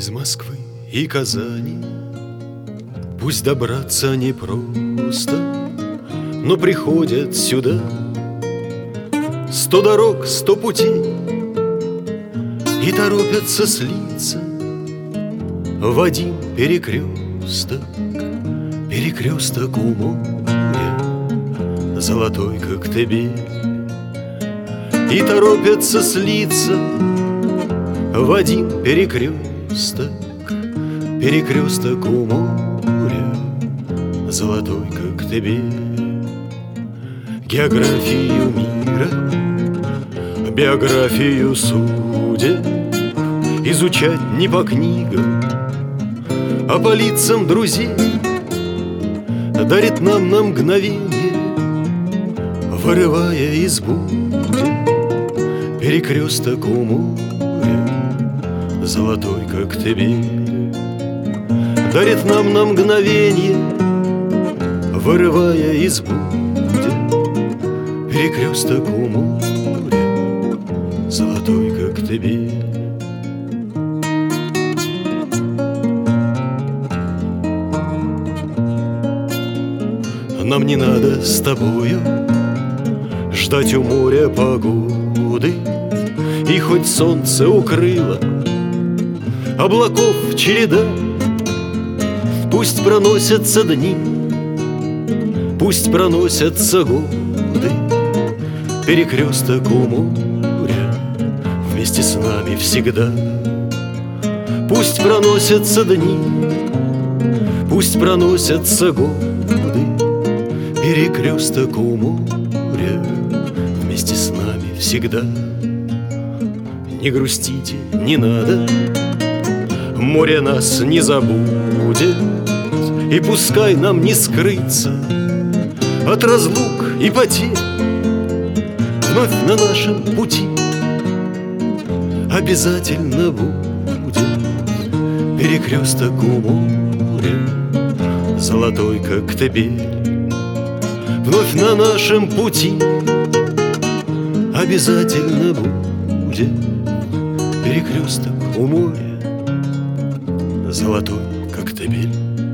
Из Москвы и Казани пусть добраться непросто, но приходят сюда 100 дорог, 100 путей, и торопятся слиться в один перекресток, перекресток у моря, золотой Коктебель. И торопятся слиться в один перекресток, перекресток у моря, золотой Коктебель. Географию мира, биографию судеб изучать не по книгам, а по лицам друзей дарит нам на мгновение, вырывая из будни перекресток у моря, золотой Коктебель. Дарит нам на мгновение, вырывая из будни перекресток у моря, золотой Коктебель. Нам не надо с тобою ждать у моря погоды, и хоть солнце укрыло облаков череда, пусть проносятся дни, пусть проносятся годы, перекресток у моря вместе с нами всегда. Пусть проносятся дни, пусть проносятся годы, перекресток у моря вместе с нами всегда. Не грустите, не надо, море нас не забудет, и пускай нам не скрыться от разлук и потерь. Вновь на нашем пути обязательно будет перекресток у моря, золотой Коктебель. Вновь на нашем пути обязательно будет перекресток у моря, золотой Коктебель.